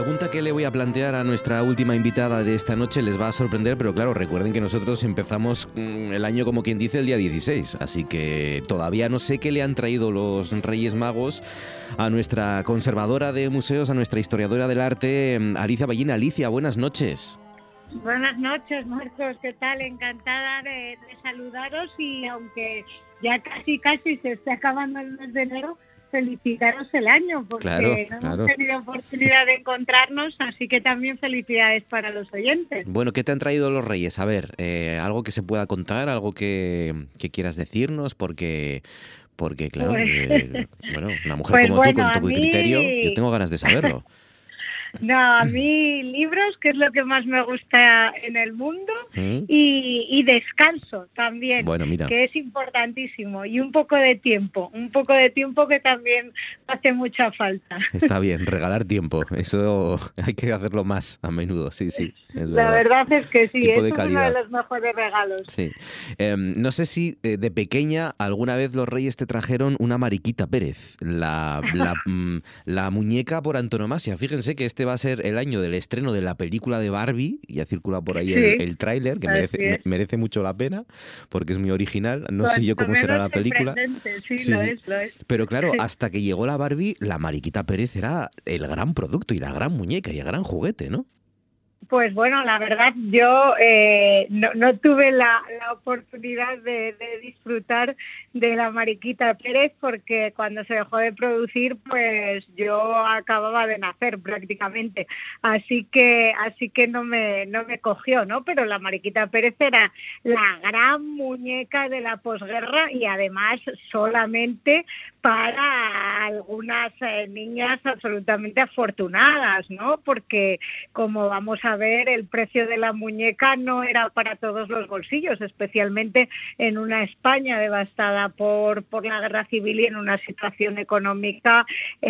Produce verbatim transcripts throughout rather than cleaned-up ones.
pregunta que le voy a plantear a nuestra última invitada de esta noche les va a sorprender, pero claro, recuerden que nosotros empezamos mmm, el año, como quien dice, el día dieciséis, así que todavía no sé qué le han traído los Reyes Magos a nuestra conservadora de museos, a nuestra historiadora del arte, Alicia Ballina. Alicia, buenas noches. Buenas noches, Marcos, ¿qué tal? Encantada de, de saludaros y aunque ya casi casi se está acabando el mes de enero, felicitaros el año, porque claro, no claro. hemos tenido oportunidad de encontrarnos, así que también felicidades para los oyentes. Bueno, ¿qué te han traído los Reyes? A ver, eh, algo que se pueda contar, algo que, que quieras decirnos, porque... Porque, claro, Pues, eh, bueno, una mujer pues como bueno, tú, con tu mí... criterio, yo tengo ganas de saberlo. No, a mí libros, que es lo que más me gusta en el mundo, ¿Mm? y, y descanso también, Bueno, mira. que es importantísimo, y un poco de tiempo, un poco de tiempo que también hace mucha falta. Está bien, regalar tiempo, eso hay que hacerlo más a menudo, sí, sí. Es La verdad. verdad es que sí, Tipo es de uno calidad. de los mejores regalos. Sí. Eh, no sé si eh, de pequeña alguna vez los Reyes te trajeron una Mariquita Pérez, la, la, mm, la muñeca por antonomasia. Fíjense que este va a ser el año del estreno de la película de Barbie, ya circula por ahí el, Sí, el tráiler, que así merece, me- es. merece mucho la pena, porque es muy original. No sé yo Cuanto cómo será menos la película. sorprendente, sí, Sí, lo sí. es, lo es. Pero claro, hasta que llegó la Barbie, la Mariquita Pérez era el gran producto y la gran muñeca y el gran juguete, ¿no? Pues bueno, la verdad yo eh, no, no tuve la, la oportunidad de, de disfrutar de la Mariquita Pérez porque cuando se dejó de producir pues yo acababa de nacer prácticamente, así que así que no me no me cogió, ¿no? Pero la Mariquita Pérez era la gran muñeca de la posguerra y además solamente para algunas eh, niñas absolutamente afortunadas, ¿no? Porque como vamos a ver, el precio de la muñeca no era para todos los bolsillos, especialmente en una España devastada por, por la guerra civil y en una situación económica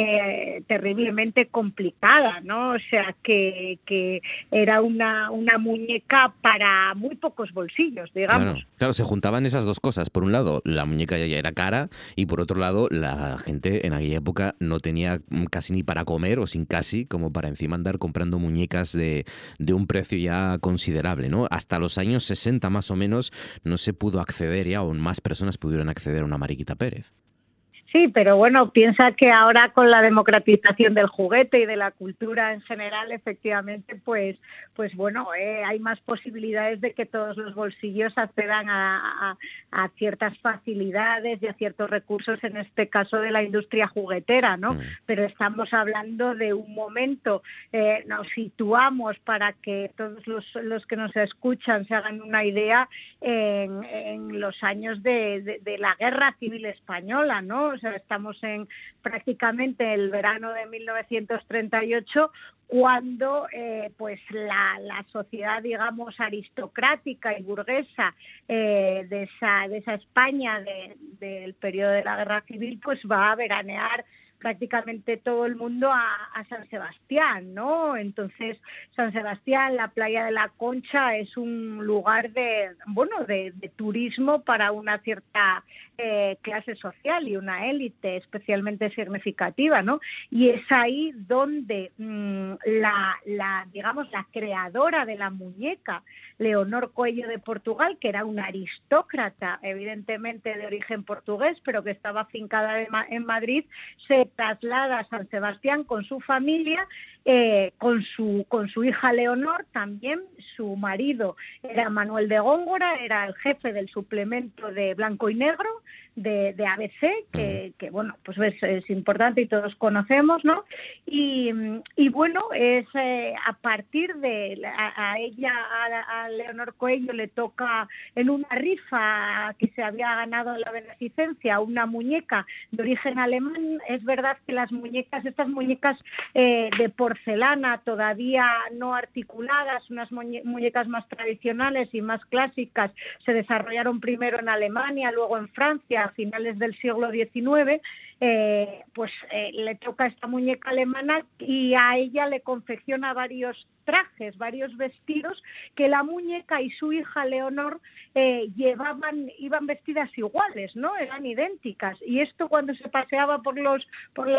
eh, terriblemente complicada, ¿no? O sea, que, que era una, una muñeca para muy pocos bolsillos, digamos. Claro, claro, se juntaban esas dos cosas. Por un lado, la muñeca ya era cara y por otro lado, la gente en aquella época no tenía casi ni para comer o sin casi como para encima andar comprando muñecas de, de un precio ya considerable, ¿no? Hasta los años sesenta más o menos no se pudo acceder ya, o más personas pudieron acceder a una Mariquita Pérez. Sí, pero bueno, piensa que ahora con la democratización del juguete y de la cultura en general, efectivamente, pues, pues bueno, eh, hay más posibilidades de que todos los bolsillos accedan a, a, a ciertas facilidades y a ciertos recursos, en este caso de la industria juguetera, ¿no? Mm. Pero estamos hablando de un momento, eh, nos situamos para que todos los, los que nos escuchan se hagan una idea en, en los años de, de, de la Guerra Civil Española, ¿no? O sea, estamos en prácticamente el verano de mil novecientos treinta y ocho, cuando eh, pues la, la sociedad, digamos, aristocrática y burguesa eh, de esa de esa España de, del periodo de la Guerra Civil, pues va a veranear prácticamente todo el mundo a, a San Sebastián, ¿no? Entonces, San Sebastián, la playa de la Concha, es un lugar de, bueno, de, de turismo para una cierta eh, clase social y una élite especialmente significativa, ¿no? Y es ahí donde mmm, la, la, digamos, la creadora de la muñeca, Leonor Coello de Portugal, que era una aristócrata, evidentemente de origen portugués, pero que estaba afincada en Madrid, se traslada a San Sebastián con su familia, eh, con su con su hija Leonor también. Su marido era Manuel de Góngora, era el jefe del suplemento de Blanco y Negro de, de A B C, que, que bueno, pues es, es importante y todos conocemos, ¿no? Y, y bueno, es eh, a partir de a, a ella, a, a Leonor Coello, le toca en una rifa que se había ganado la beneficencia una muñeca de origen alemán. Es verdad que las muñecas, estas muñecas eh, de porcelana todavía no articuladas, unas muñe- muñecas más tradicionales y más clásicas, se desarrollaron primero en Alemania, luego en Francia, a finales del siglo diecinueve, eh, pues eh, le toca esta muñeca alemana y a ella le confecciona varios trajes, varios vestidos que la muñeca y su hija Leonor eh, llevaban, iban vestidas iguales, ¿no? Eran idénticas. Y esto, cuando se paseaba por los por la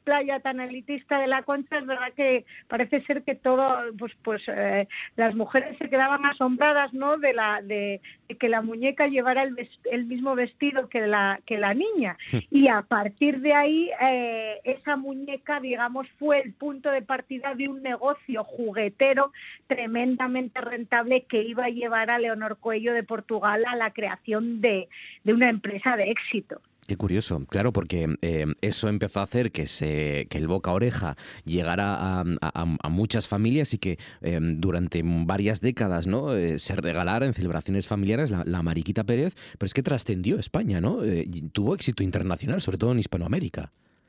playa tan elitista de la Concha, es verdad que parece ser que todo, pues, pues eh, las mujeres se quedaban asombradas, ¿no? De la de, de que la muñeca llevara el, vest, el mismo vestido que la que la niña. Y a partir de ahí, eh, esa muñeca, digamos, fue el punto de partida de un negocio juguetero tremendamente rentable que iba a llevar a Leonor Coello de Portugal a la creación de, de una empresa de éxito. Qué curioso, claro, porque eh, eso empezó a hacer que se que el boca a oreja llegara a, a, a muchas familias y que eh, durante varias décadas, ¿no? Eh, se regalara en celebraciones familiares la, la Mariquita Pérez, pero es que trascendió España, ¿no? Eh, tuvo éxito internacional, sobre todo en Hispanoamérica.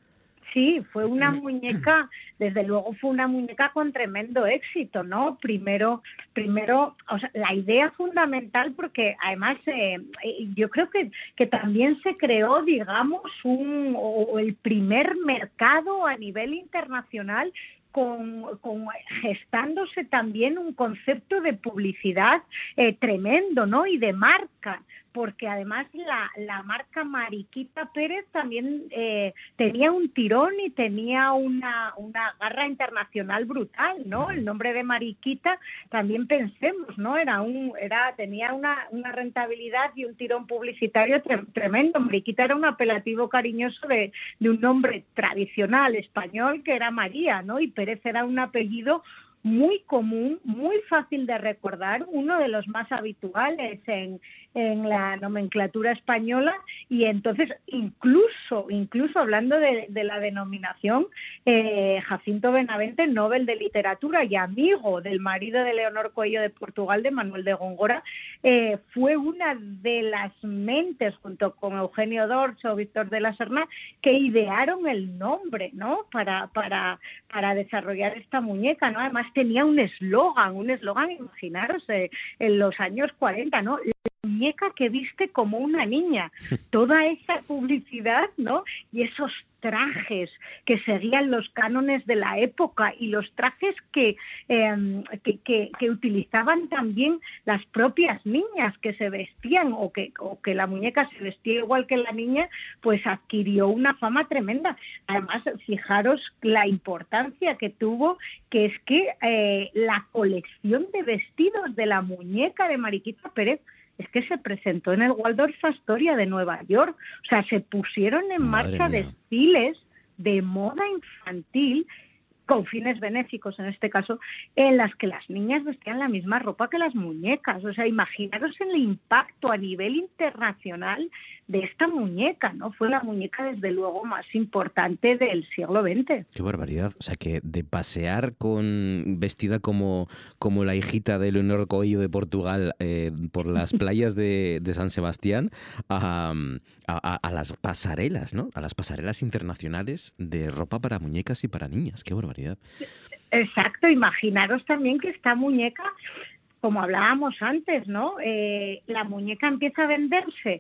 Sí, fue una muñeca, desde luego fue una muñeca con tremendo éxito, ¿no? Primero, primero, o sea, la idea fundamental, porque además eh, yo creo que, que también se creó, digamos, un o el primer mercado a nivel internacional Con, con gestándose también un concepto de publicidad eh, tremendo, ¿no? Y de marca, porque además la, la marca Mariquita Pérez también eh, tenía un tirón y tenía una, una garra internacional brutal, ¿no? El nombre de Mariquita también pensemos, ¿no? Era un, era, tenía una, una rentabilidad y un tirón publicitario tre- tremendo. Mariquita era un apelativo cariñoso de, de un nombre tradicional español que era María, ¿no? Y Pérez era un apellido muy común, muy fácil de recordar, uno de los más habituales en, en la nomenclatura española, y entonces incluso, incluso hablando de, de la denominación, eh, Jacinto Benavente, Nobel de Literatura y amigo del marido de Leonor Coello de Portugal, de Manuel de Góngora, eh, fue una de las mentes, junto con Eugenio Dorso o Víctor de la Serna, que idearon el nombre, ¿no? Para, para, para desarrollar esta muñeca, ¿no? Además tenía un eslogan, un eslogan, imaginaros, eh, en los años cuarenta, ¿no? La muñeca que viste como una niña. Toda esa publicidad, ¿no? Y esos trajes que seguían los cánones de la época y los trajes que, eh, que, que, que utilizaban también las propias niñas que se vestían o que, o que la muñeca se vestía igual que la niña, pues adquirió una fama tremenda. Además, fijaros la importancia que tuvo, que es que eh, la colección de vestidos de la muñeca de Mariquita Pérez es que se presentó en el Waldorf Astoria de Nueva York. O sea, se pusieron en Madre marcha mía. desfiles de moda infantil con fines benéficos en este caso, en las que las niñas vestían la misma ropa que las muñecas. O sea, imaginaros el impacto a nivel internacional de esta muñeca, ¿no? Fue la muñeca, desde luego, más importante del siglo veinte. Qué barbaridad. O sea, que de pasear con vestida como, como la hijita de Leonor Coello de Portugal eh, por las playas de, de San Sebastián a, a, a las pasarelas, ¿no? A las pasarelas internacionales de ropa para muñecas y para niñas. Qué barbaridad. Exacto. Imaginaros también que esta muñeca, como hablábamos antes, ¿no? Eh, la muñeca empieza a venderse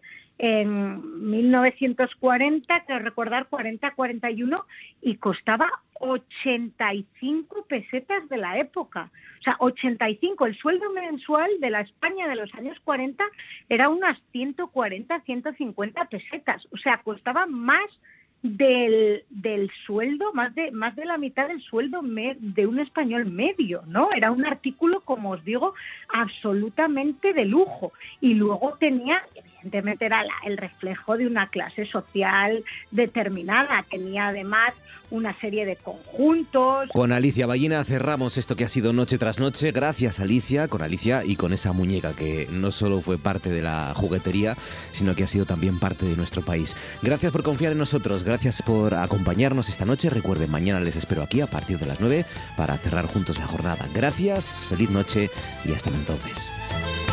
en mil novecientos cuarenta, creo recordar, cuarenta cuarenta y uno, y costaba ochenta y cinco pesetas de la época. O sea, ochenta y cinco. El sueldo mensual de la España de los años cuarenta era unas ciento cuarenta, ciento cincuenta pesetas. O sea, costaba más del, del sueldo, más de más de la mitad del sueldo me, de un español medio, ¿no? Era un artículo, como os digo, absolutamente de lujo. Y luego tenía, evidentemente era la, el reflejo de una clase social determinada. Tenía además una serie de conjuntos. Con Alicia Ballina cerramos esto que ha sido Noche tras Noche. Gracias, Alicia, con Alicia y con esa muñeca que no solo fue parte de la juguetería, sino que ha sido también parte de nuestro país. Gracias por confiar en nosotros, gracias por acompañarnos esta noche. Recuerden, mañana les espero aquí a partir de las nueve para cerrar juntos la jornada. Gracias, feliz noche y hasta entonces.